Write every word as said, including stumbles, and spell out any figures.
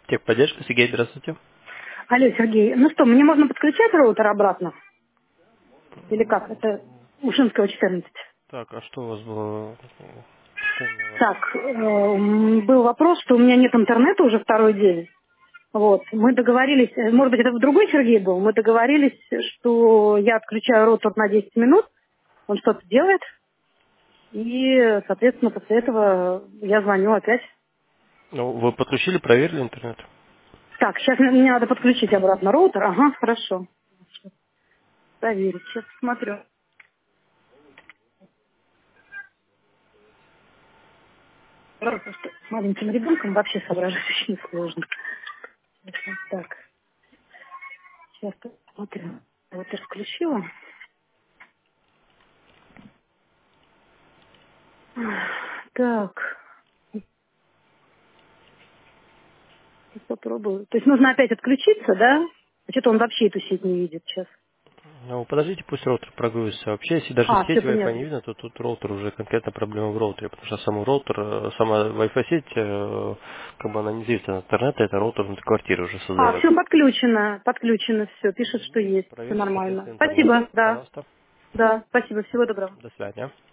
Техподдержка, Сергей, здравствуйте. Алло, Сергей, ну что, мне можно подключать роутер обратно? Или как? Это Ушинского четырнадцать. Так, а что у вас было? Что именно у вас? Так, э, м, был вопрос, что у меня нет интернета уже второй день. Вот, мы договорились, э, может быть, это другой Сергей был, мы договорились, что я отключаю роутер на десять минут, он что-то делает, и, соответственно, после этого я звоню опять. Ну, вы подключили, проверили интернет? Так, сейчас мне надо подключить обратно роутер. Ага, хорошо. Проверить, сейчас посмотрю. Просто что с маленьким ребенком вообще соображать очень сложно. Так, сейчас посмотрю. Вот я включила. Так, сейчас попробую. То есть нужно опять отключиться, да? А что-то он вообще эту сеть не видит сейчас. Ну, подождите, пусть роутер прогрузится. Вообще, если даже А, все сеть Wi-Fi не понятно. видно, то тут роутер уже конкретно проблема в роутере, потому что сам роутер, э, сама Wi-Fi сеть, э, как бы она не зависит от интернета, это роутер внутри квартиры уже А, создает. все подключено, подключено, все, пишет, что Ну, есть, все проверьте, нормально. соответственно, интернет. Спасибо, да, Пожалуйста. да, спасибо, всего доброго. До свидания.